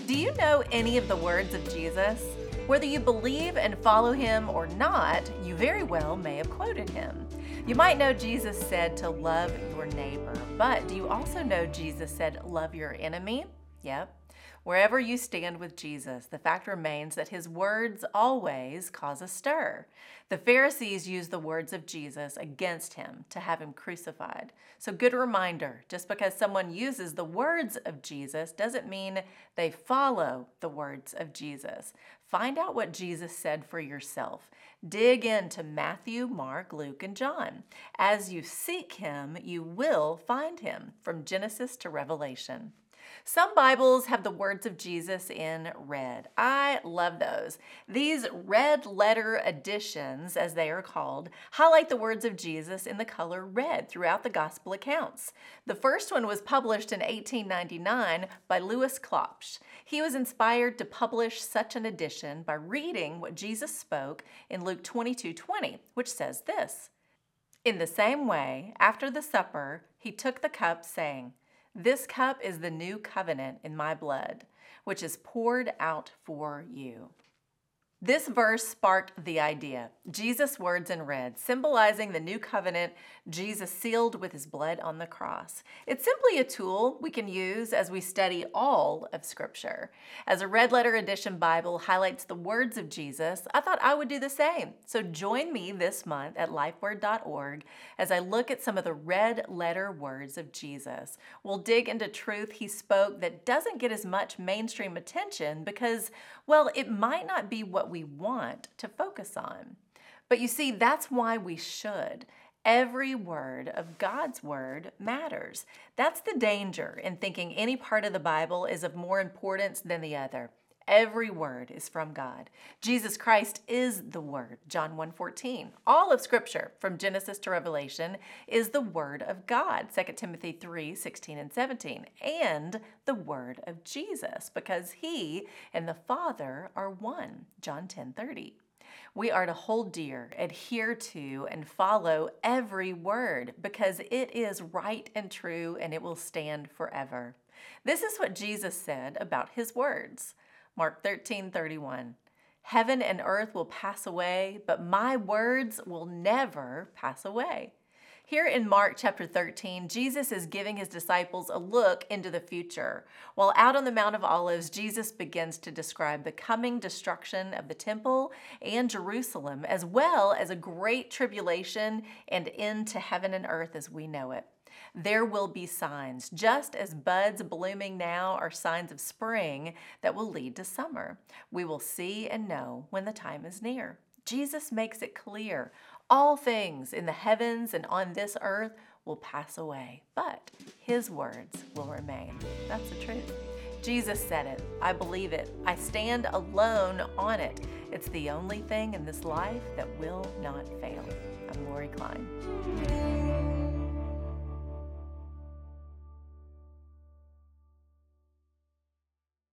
Do you know any of the words of Jesus? Whether you believe and follow him or not, you very well may have quoted him. You might know Jesus said to love your neighbor, but do you also know Jesus said love your enemy? Yep. Wherever you stand with Jesus, the fact remains that his words always cause a stir. The Pharisees used the words of Jesus against him to have him crucified. So, good reminder, just because someone uses the words of Jesus doesn't mean they follow the words of Jesus. Find out what Jesus said for yourself. Dig into Matthew, Mark, Luke, and John. As you seek him, you will find him, from Genesis to Revelation. Some Bibles have the words of Jesus in red. I love those. These red letter editions, as they are called, highlight the words of Jesus in the color red throughout the gospel accounts. The first one was published in 1899 by Louis Klopsch. He was inspired to publish such an edition by reading what Jesus spoke in Luke 22:20, which says this: "In the same way, after the supper, he took the cup, saying, 'This cup is the new covenant in my blood, which is poured out for you.'" This verse sparked the idea. Jesus' words in red, symbolizing the new covenant Jesus sealed with his blood on the cross. It's simply a tool we can use as we study all of Scripture. As a red letter edition Bible highlights the words of Jesus, I thought I would do the same. So join me this month at lifeword.org as I look at some of the red letter words of Jesus. We'll dig into truth he spoke that doesn't get as much mainstream attention because, well, it might not be what we want to focus on. But you see, that's why we should. Every word of God's word matters. That's the danger in thinking any part of the Bible is of more importance than the other. Every word is from God. Jesus Christ is the Word, John 1:14. All of Scripture, from Genesis to Revelation, is the Word of God, 2 Timothy 3:16 and 17, and the Word of Jesus, because He and the Father are one, John 10:30. We are to hold dear, adhere to, and follow every word because it is right and true and it will stand forever. This is what Jesus said about his words. Mark 13:31. "Heaven and earth will pass away, but my words will never pass away." Here in Mark chapter 13, Jesus is giving his disciples a look into the future. While out on the Mount of Olives, Jesus begins to describe the coming destruction of the temple and Jerusalem, as well as a great tribulation and end to heaven and earth as we know it. There will be signs, just as buds blooming now are signs of spring that will lead to summer. We will see and know when the time is near. Jesus makes it clear. All things in the heavens and on this earth will pass away, but his words will remain. That's the truth. Jesus said it. I believe it. I stand alone on it. It's the only thing in this life that will not fail. I'm Lori Klein.